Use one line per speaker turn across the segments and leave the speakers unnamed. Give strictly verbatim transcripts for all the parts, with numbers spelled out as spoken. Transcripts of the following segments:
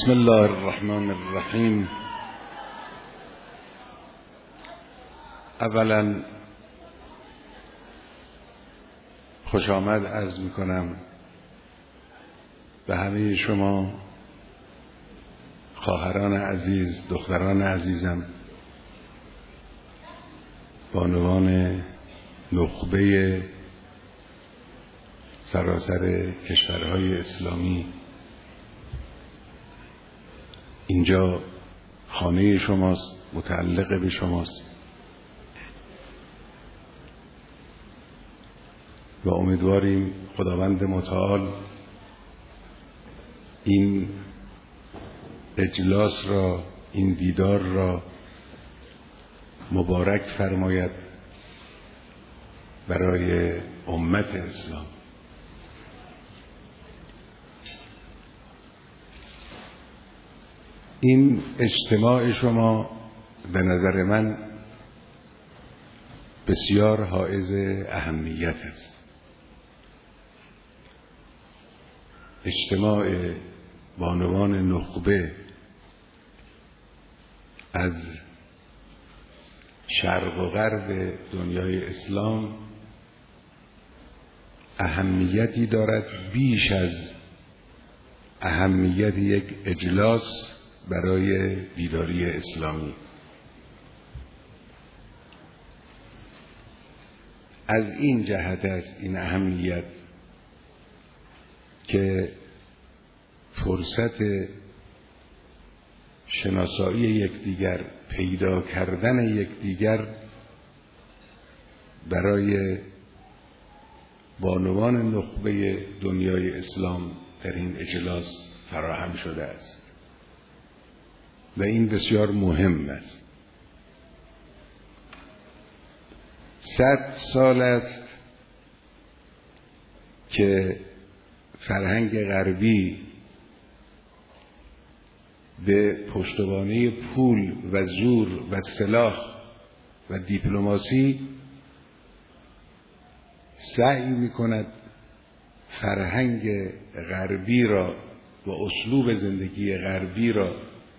بسم الله الرحمن الرحیم. اولا خوش آمد عرض می کنم به همه شما خواهران عزیز، دختران عزیزم، بانوان نخبه سراسر کشورهای اسلامی. اینجا خانه شماست، متعلق به شماست و امیدواریم خداوند متعال این اجلاس را، این دیدار را مبارک فرماید برای امت اسلام. این اجتماع شما به نظر من بسیار حائز اهمیت است. اجتماع بانوان نخبه از شرق و غرب دنیای اسلام اهمیتی دارد بیش از اهمیت یک اجلاس برای بیداری اسلامی. از این جهت است این اهمیت که فرصت شناسایی یکدیگر، پیدا کردن یکدیگر برای بانوان نخبه دنیای اسلام در این اجلاس فراهم شده است و این بسیار مهم است. صد سال است که فرهنگ غربی به پشتوانه پول و زور و سلاح و دیپلماسی سعی می کند فرهنگ غربی را و اسلوب زندگی غربی را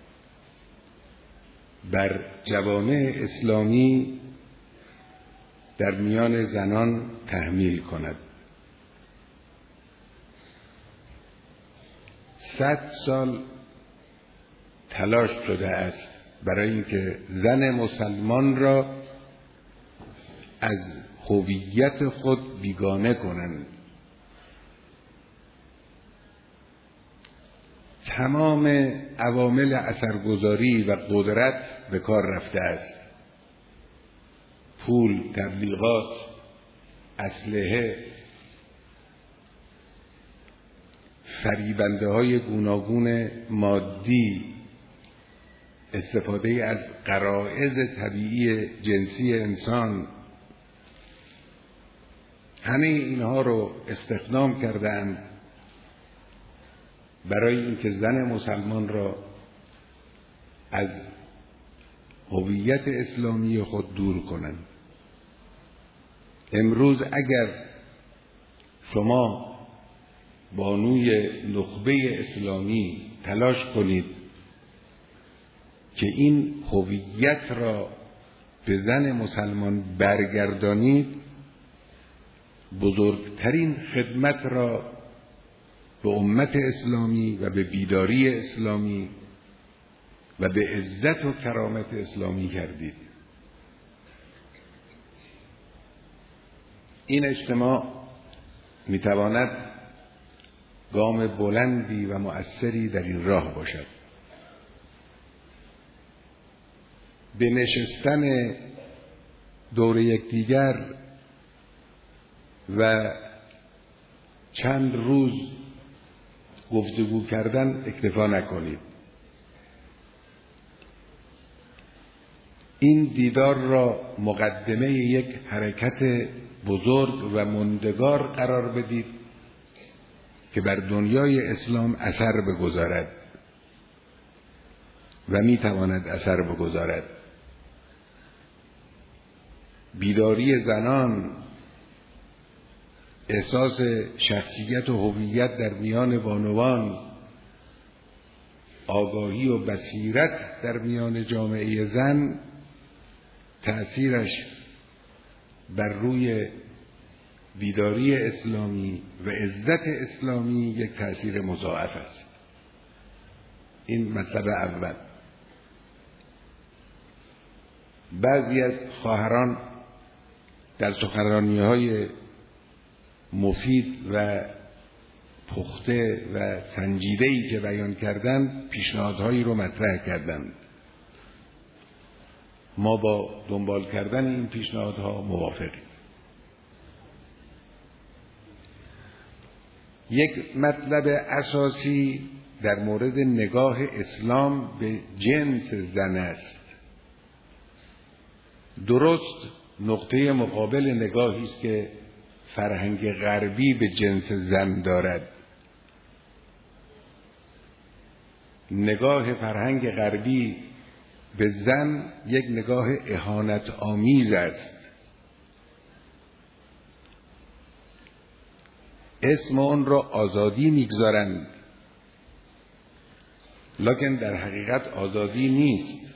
بر جوامع اسلامی در میان زنان تحمیل کند. صد سال تلاش شده است برای اینکه زن مسلمان را از هویت خود بیگانه کنند. تمام عوامل اثرگذاری و قدرت به کار رفته است. پول، تبلیغات، اسلحه، فریبنده های گوناگون مادی، استفاده از غرایز طبیعی جنسی انسان، همه اینها رو استخدام کردند برای اینکه زن مسلمان را از هویت اسلامی خود دور کنند. امروز اگر شما بانوی نخبه اسلامی تلاش کنید که این هویت را به زن مسلمان برگردانید، بزرگترین خدمت را به امت اسلامی و به بیداری اسلامی و به عزت و کرامت اسلامی کردید. این اجتماع میتواند گام بلندی و مؤثری در این راه باشد. به نشستن دور یکدیگر و چند روز گفتگو کردن اکتفا نکنید. این دیدار را مقدمه یک حرکت بزرگ و ماندگار قرار بدید که بر دنیای اسلام اثر بگذارد و میتواند اثر بگذارد. بیداری زنان، احساس شخصیت و هویت در میان بانوان آگاهی و بصیرت در میان جامعه زن تأثیرش بر روی بیداری اسلامی و عزت اسلامی یک تأثیر مضاعف است. این مطلب اول. بعضی از خواهران در سخنرانی‌های مفید و پخته و سنجیده‌ای که بیان کردند پیشنهادهایی رو مطرح کردند. ما با دنبال کردن این پیشنهادها موافقیم. یک مطلب اساسی در مورد نگاه اسلام به جنس زن است. درست نقطه مقابل نگاهی است که فرهنگ غربی به جنس زن دارد. نگاه فرهنگ غربی به زن یک نگاه اهانت آمیز است. اسم آن را آزادی میگذارند، لکن در حقیقت آزادی نیست.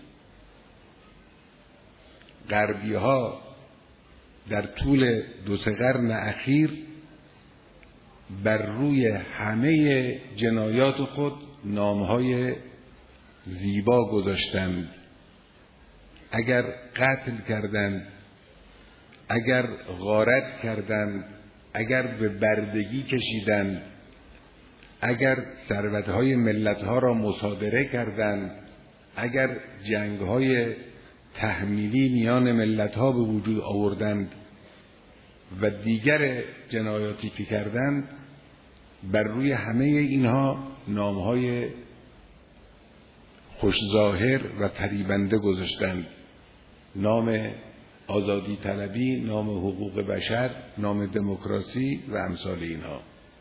غربی ها در طول دو سه قرن اخیر بر روی همه جنایات خود نامهای زیبا گذاشتند. اگر قتل کردند، اگر غارت کردند، اگر به بردگی کشیدند، اگر ثروت‌های ملت‌ها را مصادره کردند، اگر جنگ‌های تحمیلی میان ملت‌ها به وجود آوردند و دیگر جنایاتی که کردند، بر روی همه اینها نام‌های خوشظاهر و فریبنده گذاشتند. نام آزادی طلبی، نام حقوق بشر، نام دموکراسی و امثال اینها.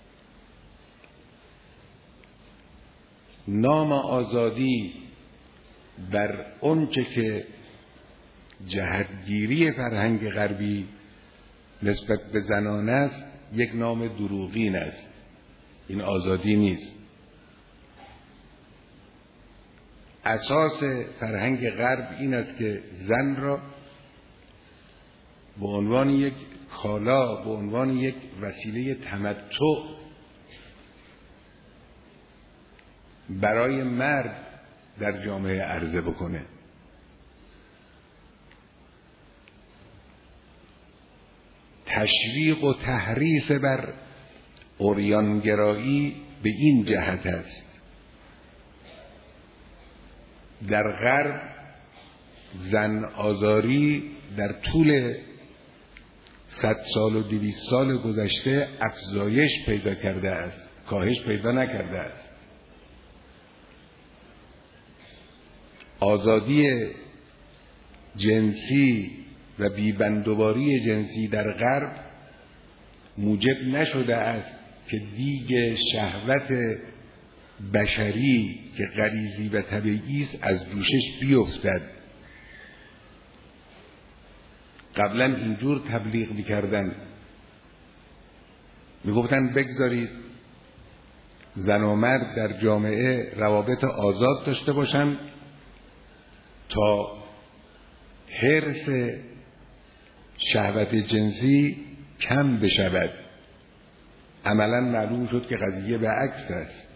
نام آزادی بر اونچه که جهتگیری فرهنگ غربی نسبت به زنان است یک نام دروغین است. این آزادی نیست. اساس فرهنگ غرب این است که زن را به عنوان یک کالا، به عنوان یک وسیله تمتع برای مرد در جامعه عرضه بکنه. تشویق و تحریص بر عریانگرایی به این جهت است. در غرب زن آزاری در طول صد سال و دویست سال گذشته افزایش پیدا کرده است، کاهش پیدا نکرده است. آزادی جنسی و بیبندوباری جنسی در غرب موجب نشده است که دیگ شهوت بشری که غریزی و طبیعی است از جوشش بیفتد. قبلا اینجور تبلیغ می‌کردن، میگفتن بگذارید زن و مرد در جامعه روابط آزاد داشته باشند تا حرص شهوت جنسی کم بشود. عملا معلوم شد که قضیه به عکس است.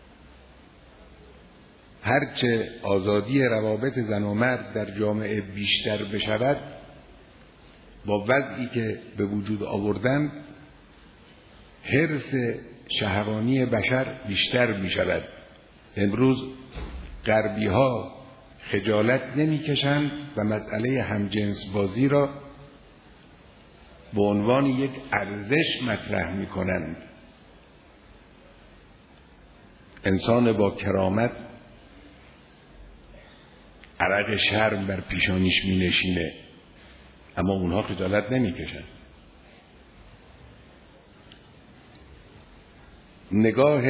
هرچه آزادی روابط زن و مرد در جامعه بیشتر بشود، با وضعی که به وجود آوردن حرص شهوانی بشر بیشتر می شود. امروز غربی ها خجالت نمی کشند و مسئله همجنس بازی را به عنوان یک ارزش مطرح می کنند. انسان با کرامت عرق شرم بر پیشانیش می نشینه، اما اونها خجالت نمی کشند. نگاه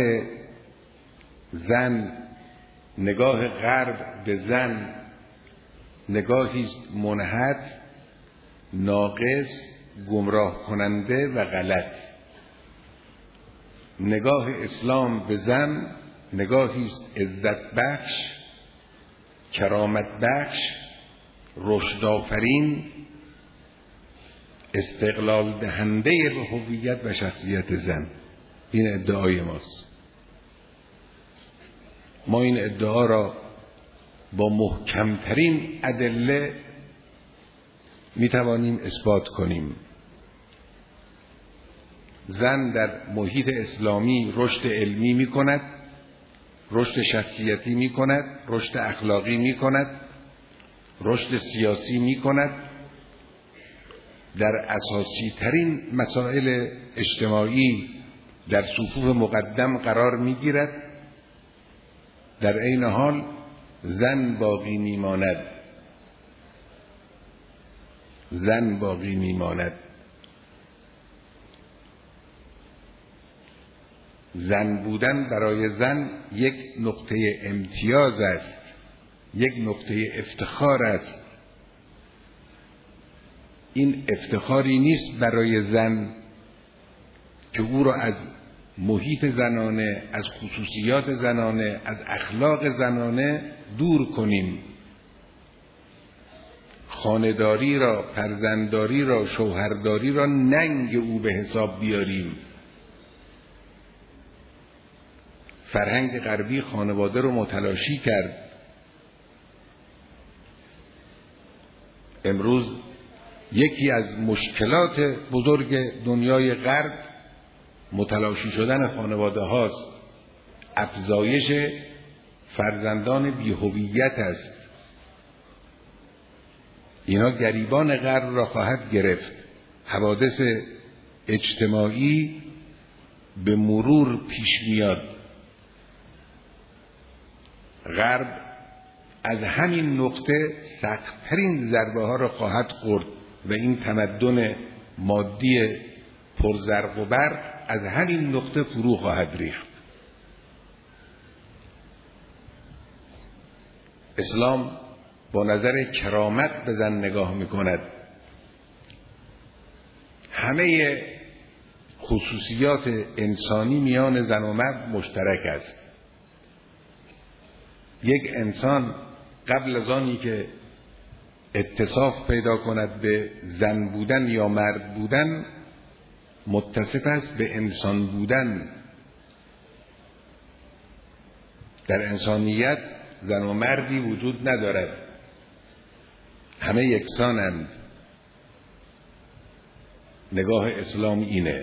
زن، نگاه غرب به زن نگاهی است منحط، ناقص، گمراه کننده و غلط. نگاه اسلام به زن نگاهی است عزت بخش، کرامت بخش، رشد آفرین، استقلال دهنده به هویت و شخصیت زن. این ادعای ماست. ما این ادعا را با محکمترین ادله می توانیم اثبات کنیم. زن در محیط اسلامی رشد علمی می کند، رشد شخصیتی می کند، رشد اخلاقی می کند، رشد سیاسی می کند، در اساسی ترین مسائل اجتماعی در صفوف مقدم قرار می گیرد. در عین حال زن باقی می ماند. زن باقی می ماند. زن بودن برای زن یک نقطه امتیاز است، یک نقطه افتخار است. این افتخاری نیست برای زن که او را از محیط زنانه، از خصوصیات زنانه، از اخلاق زنانه دور کنیم. خانه‌داری را، فرزندداری را، شوهرداری را ننگ او به حساب بیاریم. فرهنگ غربی خانواده رو متلاشی کرد. امروز یکی از مشکلات بزرگ دنیای غرب متلاشی شدن خانواده هاست. افزایش فرزندان بی‌هویت است. اینا گریبان غرب را خواهد گرفت. حوادث اجتماعی به مرور پیش میاد. غرب از همین نقطه سخت‌ترین ضربه ها را خواهد خورد و این تمدن مادی پرزرق و برق از همین نقطه فرو خواهد ریخت. اسلام با نظر کرامت به زن نگاه می‌کند. همه خصوصیات انسانی میان زن و مرد مشترک است. یک انسان قبل از آنی که اتصاف پیدا کند به زن بودن یا مرد بودن متصف است به انسان بودن. در انسانیت زن و مردی وجود ندارد، همه یکسانند. نگاه اسلام اینه.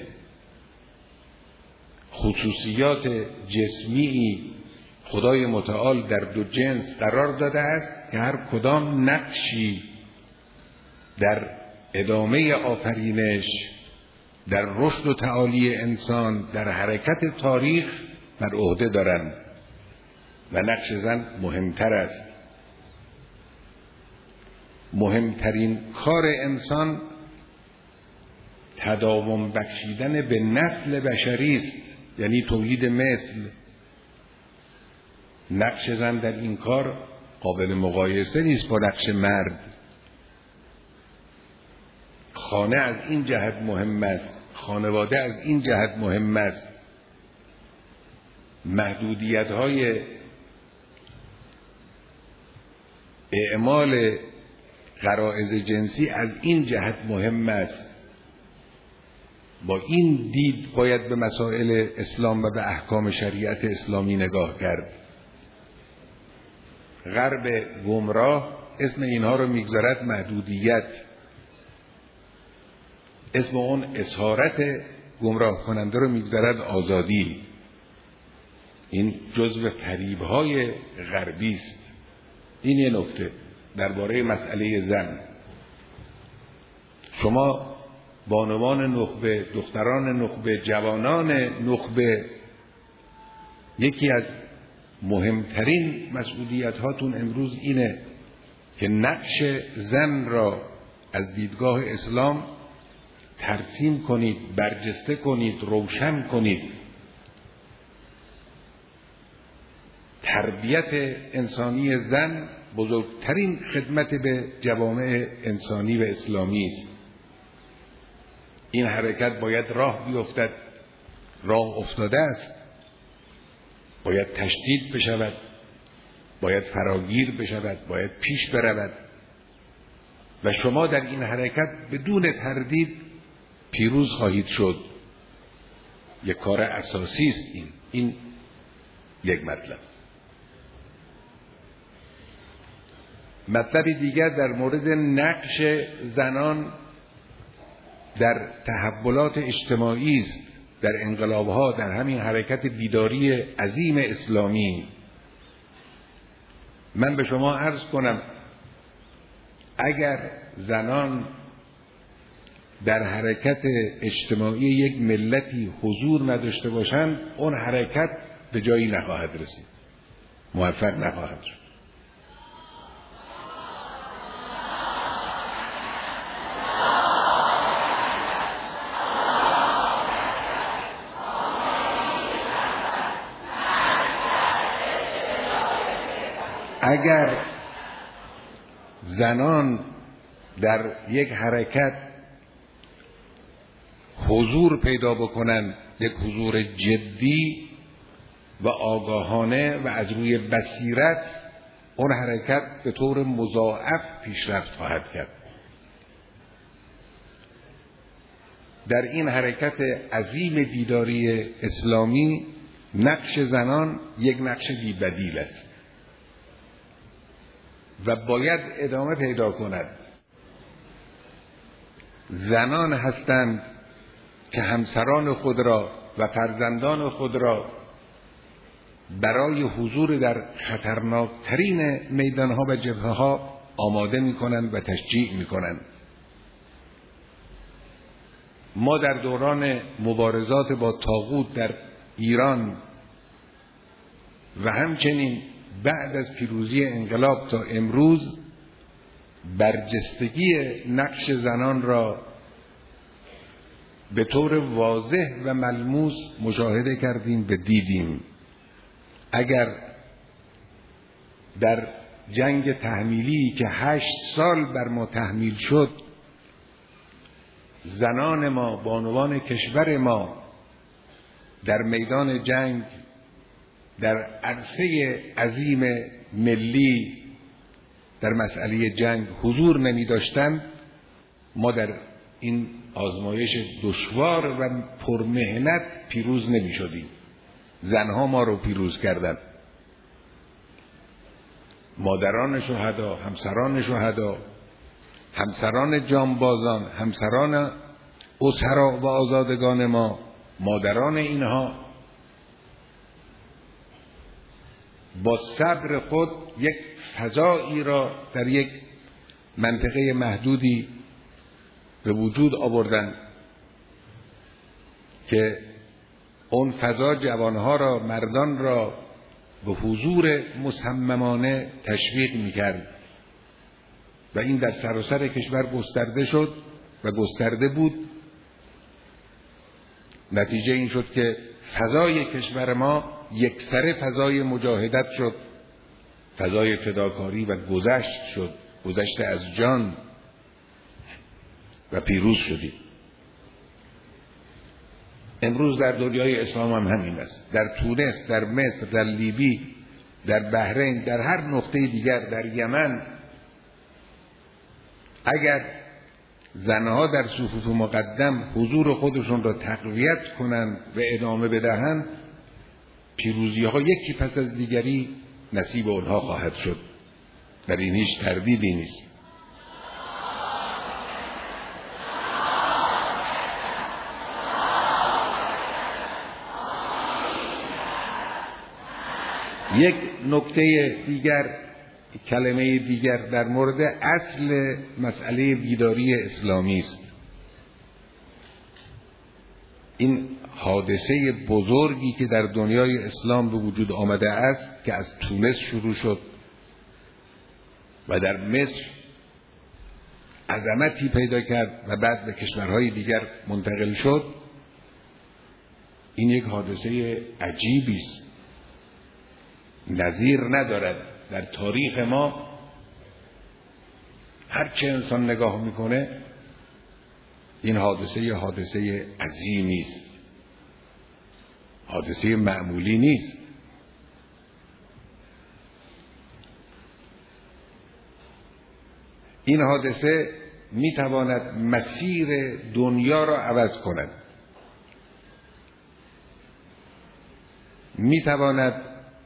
خصوصیات جسمی خدای متعال در دو جنس قرار داده است که هر کدام نقشی در ادامه آفرینش، در رشد و تعالی انسان، در حرکت تاریخ بر عهده دارند و نقش زن مهمتر است. مهمترین کار انسان تداوم بخشیدن به نسل بشری است، یعنی تولید مثل. نقش زن در این کار قابل مقایسه نیست با نقش مرد. خانه از این جهت مهم است، خانواده از این جهت مهم است. محدودیت های اعمال غرایز جنسی از این جهت مهم است. با این دید باید به مسائل اسلام و به احکام شریعت اسلامی نگاه کرد. غرب گمراه اسم اینها رو میگذارد محدودیت، اسم اون اسارت گمراه کننده رو میگذارد آزادی. این جزو فریب‌های غربی است. این یه نکته درباره مسئله زن. شما بانوان نخبه، دختران نخبه، جوانان نخبه، یکی از مهمترین مسئولیت هاتون امروز اینه که نقش زن را از دیدگاه اسلام ترسیم کنید، برجسته کنید، روشن کنید. تربیت انسانی زن بزرگترین خدمت به جوامع انسانی و اسلامی است. این حرکت باید راه بیفتد، راه افتاده است. باید تشدید بشود، باید فراگیر بشود، باید پیش برود و شما در این حرکت بدون تردید پیروز خواهید شد. یک کار اساسی است این این یک مطلب. مطلب دیگر در مورد نقش زنان در تحولات اجتماعی است، در انقلاب‌ها، در همین حرکت بیداری عظیم اسلامی. من به شما عرض کنم اگر زنان در حرکت اجتماعی یک ملتی حضور نداشته باشند، اون حرکت به جایی نخواهد رسید، موفق نخواهد شد. اگر زنان در یک حرکت حضور پیدا بکنند، یک حضور جدی و آگاهانه و از روی بصیرت، اون حرکت به طور مضاعف پیشرفت خواهد کرد. در این حرکت عظیم بیداری اسلامی نقش زنان یک نقش بی‌بدیل است و باید ادامه پیدا کند. زنان هستند که همسران خود را و فرزندان خود را برای حضور در خطرناکترین میدانها و جبهه‌ها آماده می‌کنند و تشجیع می‌کنند. ما در دوران مبارزات با طاغوت در ایران و همچنین بعد از پیروزی انقلاب تا امروز برجستگی نقش زنان را به طور واضح و ملموس مشاهده کردیم و دیدیم. اگر در جنگ تحمیلی که هشت سال بر ما تحمیل شد، زنان ما، بانوان کشور ما در میدان جنگ در عرصه عظیم ملی در مسئله جنگ حضور نمی داشتند، ما در این آزمایش دشوار و پرمهنت پیروز نمی شدیم. زنها ما رو پیروز کردند. مادران شهدا، همسران شهدا، همسران جانبازان، همسران اسرا و آزادگان ما، مادران اینها با صبر خود یک فضایی را در یک منطقه محدودی به وجود آوردند که اون فضا جوانها را، مردان را به حضور مصممانه تشویق می‌کرد و این در سراسر کشور گسترده شد و گسترده بود. نتیجه این شد که فضای کشور ما یکسره فضای مجاهدت شد، فضای فداکاری و گذشت شد، گذشت از جان و پیروز شدیم. امروز در دنیای اسلام هم همین است. در تونس، در مصر، در لیبی، در بحرین، در هر نقطه دیگر، در یمن، اگر زنها در صفوف مقدم حضور خودشون را تقویت کنند و ادامه بدهند، پیروزی ها یکی پس از دیگری نصیب اونها خواهد شد. در این هیچ تردیدی نیست. یک نکته دیگر، کلمه دیگر در مورد اصل مسئله بیداری اسلامی است. این حادثه بزرگی که در دنیای اسلام به وجود آمده است که از تونس شروع شد و در مصر عظمتی پیدا کرد و بعد به کشورهای دیگر منتقل شد، این یک حادثه عجیبی است، نظیر ندارد در تاریخ ما. هر چه انسان نگاه میکنه این حادثه یه حادثه عظیمی است، حادثه معمولی نیست. این حادثه میتواند مسیر دنیا را عوض کند، میتواند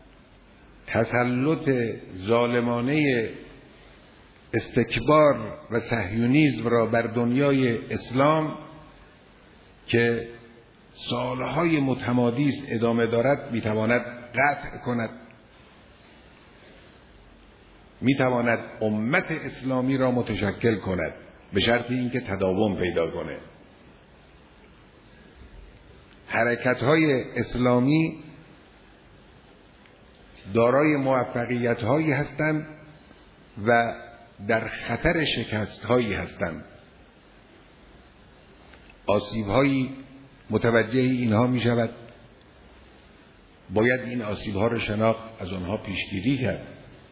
تسلط ظالمانه استکبار و صهیونیسم را بر دنیای اسلام که سالهای متمادی است ادامه دارد میتواند قطع کند، میتواند امت اسلامی را متشکل کند به شرط اینکه تداوم پیدا کنه. حرکت‌های اسلامی دارای موفقیت‌هایی هستند و در خطر شکست‌هایی هستند. آسیب‌هایی متوجه اینها می‌شود، باید این آسیب‌ها را شناخت، از آنها پیشگیری کرد.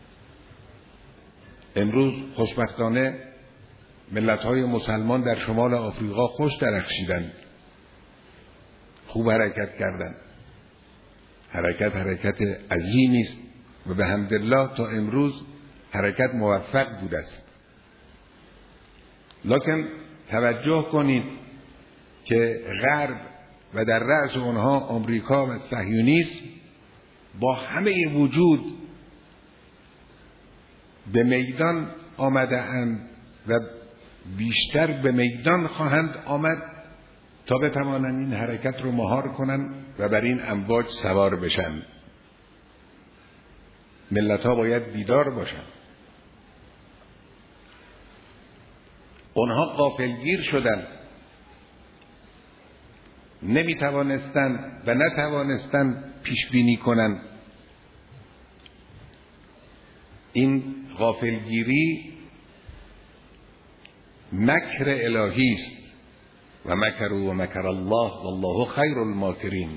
امروز خوشبختانه ملت‌های مسلمان در شمال آفریقا خوش درخشیدند، خوب حرکت کردند. حرکت حرکت عظیمی است و به حمدالله تا امروز حرکت موفق بوده است. لکن توجه کنید که غرب و در رأس آنها آمریکا و صهیونیسم با همه وجود به میدان آمده اند و بیشتر به میدان خواهند آمد تا بتوانند این حرکت رو مهار کنند و بر این امواج سوار بشن. ملت ها باید بیدار باشند. اونها غافلگیر شدند، نمی توانستند و نتوانستند پیش بینی کنند. این غافلگیری مکر الهی است و مکر و مکر الله والله خیر الماکرین.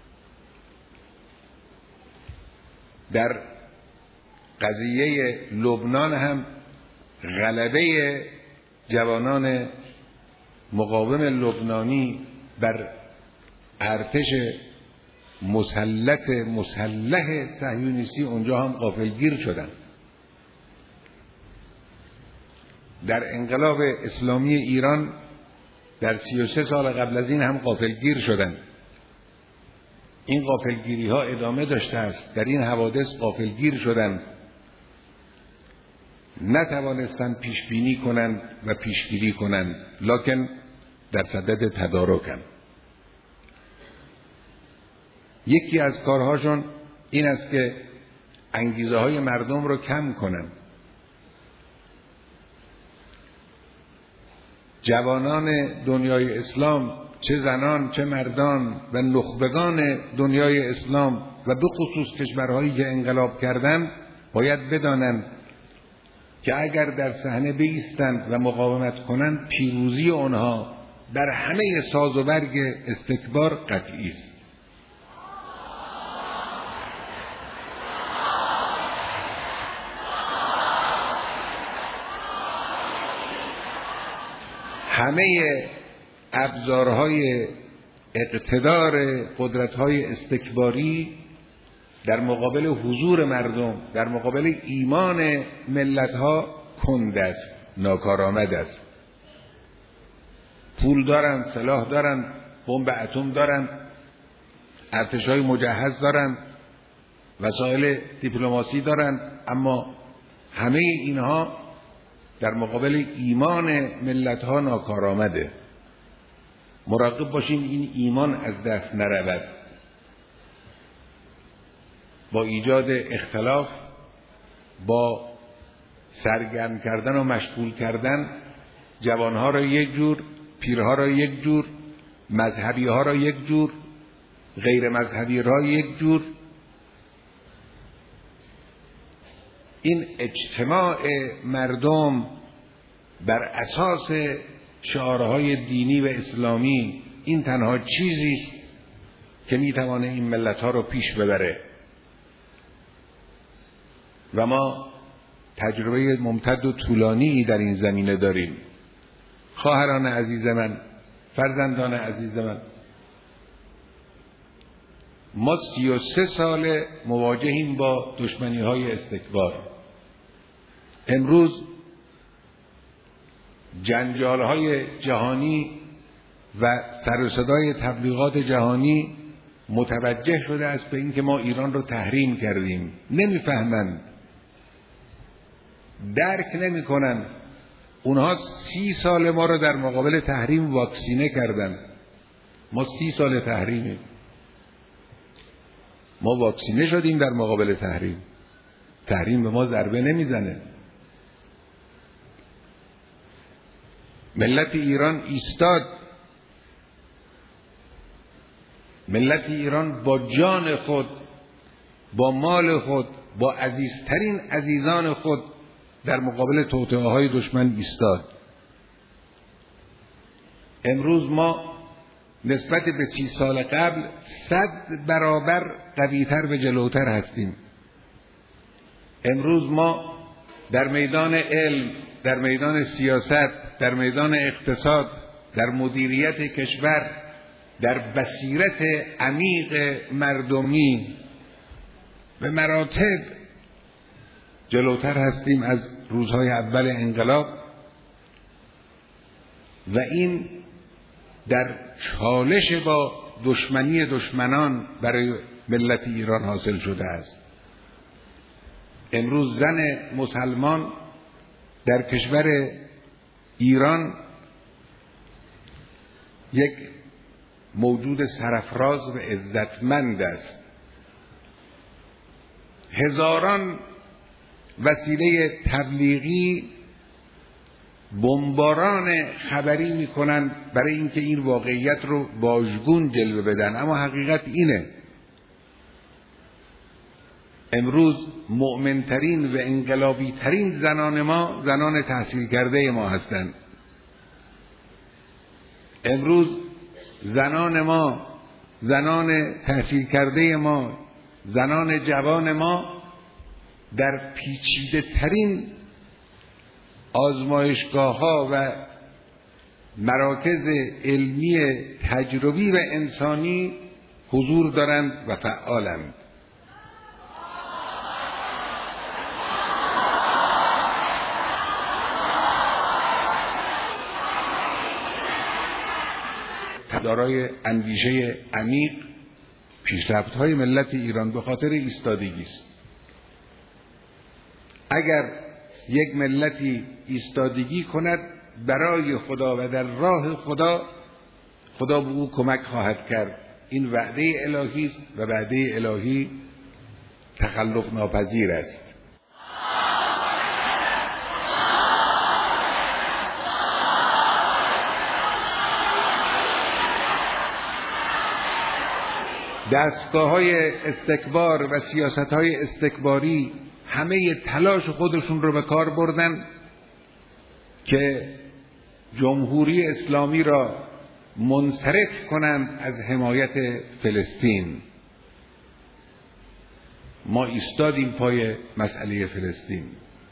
در قضیه لبنان هم غلبه جوانان مقاوم لبنانی بر ارتش مسلط مسلح صهیونیستی اونجا هم غافلگیر شدند. در انقلاب اسلامی ایران در سی و سه سال قبل از این هم غافلگیر شدند. این غافلگیری ها ادامه داشته است. در این حوادث غافلگیر شدند، نتوانستند پیش بینی کنند و پیشگیری کنند، لکن در صدد تدارکند. یکی از کارهاشون این است که انگیزه های مردم رو کم کنند. جوانان دنیای اسلام، چه زنان چه مردان و نخبگان دنیای اسلام و به خصوص کشورهایی که انقلاب کردند باید بدانند که اگر در صحنه بایستند و مقاومت کنند پیروزی آنها در همه ساز و برگ استکبار قطعی است. همه ابزارهای اقتدار قدرت‌های استکباری در مقابل حضور مردم، در مقابل ایمان ملت‌ها کند است، ناکارآمد است. پول دارن، سلاح دارن، بمب اتم دارن، ارتش‌های مجهز دارن، وسایل دیپلماسی دارن، اما همه اینها در مقابل ایمان ملت‌ها ناکارآمده. مراقب باشیم این ایمان از دست نرود. با ایجاد اختلاف، با سرگرم کردن و مشغول کردن جوانها را یک جور، پیرها را یک جور، مذهبی ها را یک جور، غیر مذهبی را یک جور، این اجتماع مردم بر اساس شعارهای دینی و اسلامی این تنها چیزی است که میتوانه این ملت‌ها رو پیش ببره و ما تجربه ممتد و طولانی در این زمینه داریم. خواهران عزیز من، فرزندان عزیز من، ما سی و سه سال مواجهیم با دشمنی های استکبار. امروز جنجال‌های جهانی و سر و صدای تبلیغات جهانی متوجه شده است به اینکه ما ایران رو تحریم کردیم. نمیفهمند، درک نمی‌کنند. اونها سی سال ما رو در مقابل تحریم واکسینه کردن. ما سی سال تحریمیم، ما واکسینه شدیم در مقابل تحریم. تحریم به ما ضربه نمیزنه. ملت ایران ایستاد، ملت ایران با جان خود، با مال خود، با عزیزترین عزیزان خود در مقابل توطئه‌های دشمن ایستاد. امروز ما نسبت به سی سال قبل صد برابر قوی‌تر و جلوتر هستیم. امروز ما در میدان علم، در میدان سیاست، در میدان اقتصاد، در مدیریت کشور، در بصیرت عمیق مردمی به مراتب جلوتر هستیم از روزهای اول انقلاب و این در چالش با دشمنی دشمنان برای ملت ایران حاصل شده است. امروز زن مسلمان در کشور ایران یک موجود سرفراز و عزتمند است. هزاران وسیله تبلیغی بمباران خبری میکنن برای اینکه این واقعیت رو واژگون جلوه بدن، اما حقیقت اینه. امروز مؤمنترین و انقلابی ترین زنان ما زنان تحصیل کرده ما هستند. امروز زنان ما، زنان تحصیل کرده ما، زنان جوان ما در پیچیده ترین آزمایشگاه ها و مراکز علمی تجربی و انسانی حضور دارند و فعالند. دارای اندیشه عمیق، پیشرفت‌های ملت ایران به خاطر ایستادگی است. اگر یک ملتی ایستادگی کند برای خدا و در راه خدا، خدا به او کمک خواهد کرد. این وعده الهی است و وعده الهی تخلف ناپذیر است. دستگاه‌های استکبار و سیاست‌های استکباری همه تلاش خودشون رو به کار بردن که جمهوری اسلامی را منصرف کنند از حمایت فلسطین. ما ایستادیم پای مسئله فلسطین.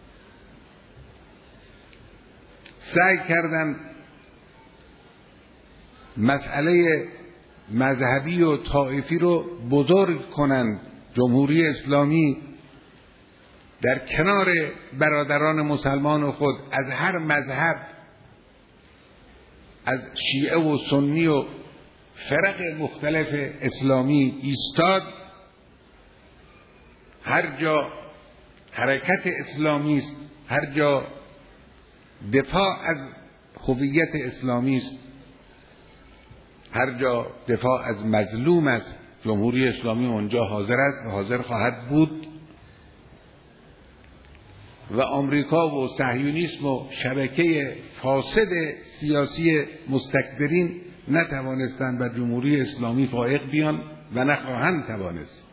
سعی کردند مسئله مذهبی و طائفی رو بزرگ کنند. جمهوری اسلامی در کنار برادران مسلمان خود از هر مذهب، از شیعه و سنی و فرق مختلف اسلامی ایستاد. هر جا حرکت اسلامی است، هر جا دفاع از هویت اسلامی است، هر جا دفاع از مظلوم است، جمهوری اسلامی اونجا حاضر است و حاضر خواهد بود. و آمریکا و صهیونیسم و شبکه فاسد سیاسی مستکبرین نتوانستند بر جمهوری اسلامی فائق بیان و نخواهند توانست.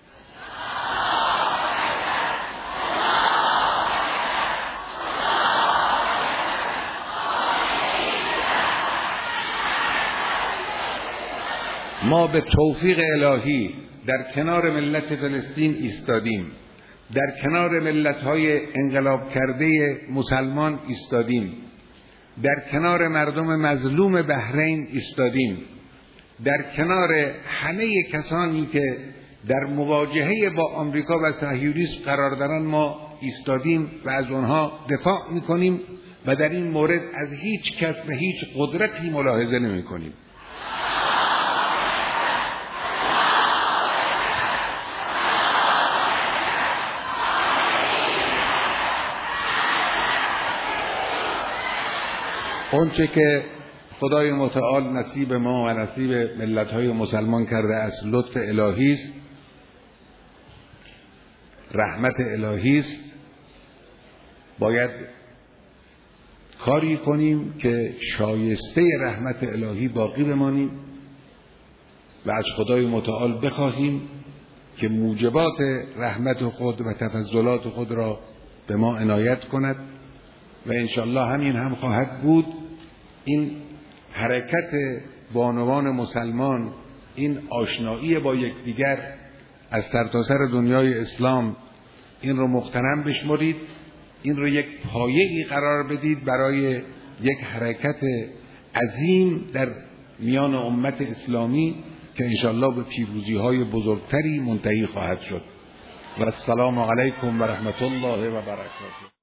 ما به توفیق الهی در کنار ملت فلسطین ایستادیم، در کنار ملت‌های انقلاب کرده مسلمان ایستادیم، در کنار مردم مظلوم بحرین ایستادیم، در کنار همه کسانی که در مواجهه با آمریکا و صهیونیسم قرار دارن ما ایستادیم و از آنها دفاع می‌کنیم و در این مورد از هیچ کس و هیچ قدرتی ملاحظه نمی کنیم. اونچه که خدای متعال نصیب ما و نصیب ملت‌های مسلمان کرده از لطف الهی است، رحمت الهی است، باید کاری کنیم که شایسته رحمت الهی باقی بمانیم و از خدای متعال بخواهیم که موجبات رحمت خود و تفضلات خود را به ما عنایت کند و انشاءالله همین هم خواهد بود. این حرکت بانوان مسلمان، این آشنایی با یکدیگر از سرتاسر دنیای اسلام، این رو مغتنم بشمرید، این رو یک پایه‌ای قرار بدید برای یک حرکت عظیم در میان امت اسلامی که انشاءالله به پیروزی‌های بزرگتری منتهی خواهد شد. و السلام علیکم و رحمت الله و برکاته.